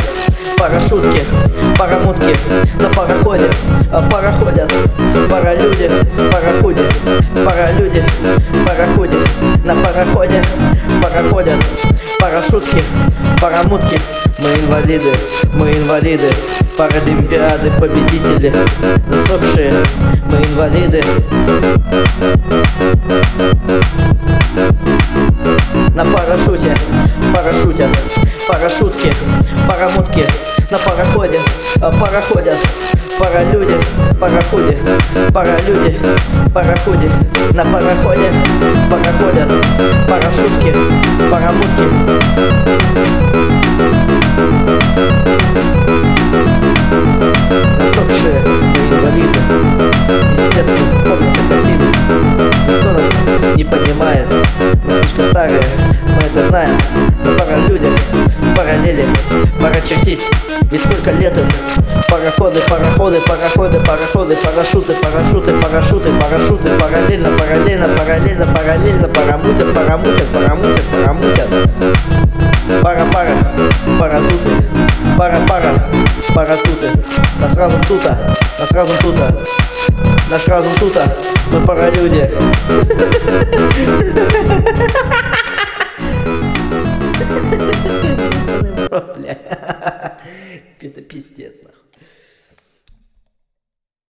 парашютки, парамутки на пароходе пароходят. Паралюди, пароходе, паралюди, пароходе, на пароходе пароходят. Парашютки, парамутки. Мы инвалиды, паралимпиады победители, засохшие, мы инвалиды. На парашюте парашютят, парашютки, парамутки на пароходе пароходят. Паралюди, пароходе, паралюди, пароходе, на пароходе пароходят. Парашютки, парамутки. Засохшие мы инвалиды. Из детства помнятся картины. Никто нас не понимает. Мы слишком старые, мы это знаем. Но пора людям, параллели, пора чертить. Ведь сколько лет им. Пароходы, пароходы, пароходы, пароходы, парашюты, парашюты, парашюты, парашюты. Параллельно, параллельно, параллельно, параллельно. Парамутят, парамутят, парамутят, парамутят. Пара-пара, паратуты, пара-пара, паратуты. Наш разум тута, наш разум тута, наш разум тута, мы паралюди. Блядь, это пиздец, нахуй.